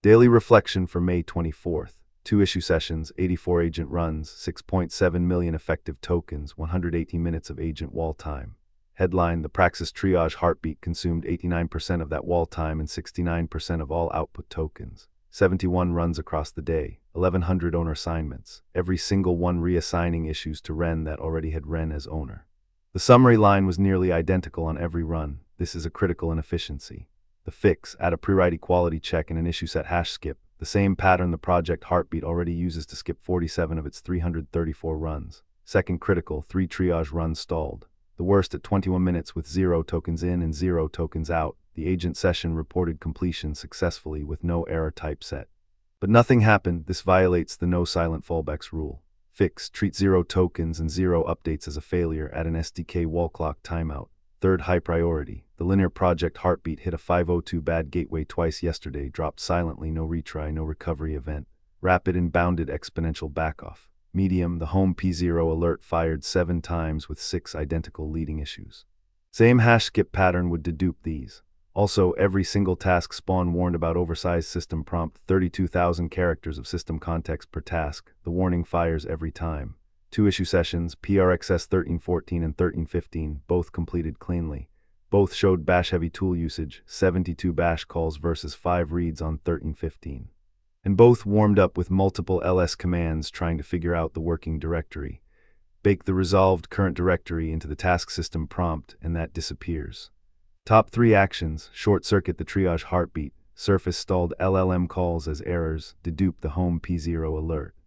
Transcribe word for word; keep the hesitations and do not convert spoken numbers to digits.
Daily reflection for May twenty-fourth. Two issue sessions, eighty-four agent runs, six point seven million effective tokens, one hundred eighteen minutes of agent wall time. Headline: the Praxis Triage Heartbeat consumed eighty-nine percent of that wall time and sixty-nine percent of all output tokens. seventy-one runs across the day, eleven hundred owner assignments, every single one reassigning issues to Wren that already had Wren as owner. The summary line was nearly identical on every run. This is a critical inefficiency. The fix: add a pre-write equality check and an issue set hash skip, the same pattern the project Heartbeat already uses to skip forty-seven of its three hundred thirty-four runs. Second critical: three triage runs stalled. The worst at twenty-one minutes with zero tokens in and zero tokens out. The agent session reported completion successfully with no error type set. But nothing happened. This violates the no silent fallbacks rule. Fix: treat zero tokens and zero updates as a failure. Add an S D K wall clock timeout. Third high priority: the linear project Heartbeat hit a five oh two bad gateway twice yesterday, dropped silently, no retry, no recovery event. Rapid and bounded exponential backoff. Medium: the home P zero alert fired seven times with six identical leading issues. Same hash skip pattern would dedupe these. Also, every single task spawn warned about oversized system prompt, thirty-two thousand characters of system context per task. The warning fires every time. Two issue sessions, P R X S thirteen fourteen and thirteen fifteen, both completed cleanly. Both showed bash-heavy tool usage, seventy-two bash calls versus five reads on thirteen fifteen. And both warmed up with multiple L S commands trying to figure out the working directory. Bake the resolved current directory into the task system prompt, and that disappears. Top three actions: short-circuit the triage Heartbeat, surface stalled L L M calls as errors, dedupe the home P zero alert.